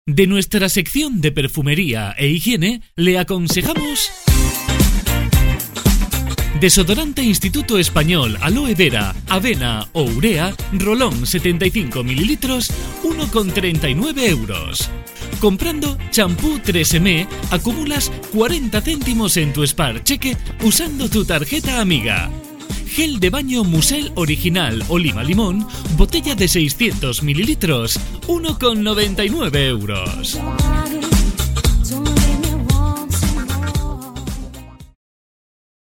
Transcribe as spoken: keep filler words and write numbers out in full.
De nuestra sección de perfumería e higiene, le aconsejamos... Desodorante Instituto Español Aloe Vera, Avena o Urea, Rolón setenta y cinco mililitros, uno con treinta y nueve euros. Comprando champú tres eme, acumulas cuarenta céntimos en tu Spar Cheque usando tu tarjeta amiga. Gel de baño Musel Original Oliva Limón, botella de seiscientos mililitros, uno con noventa y nueve euros.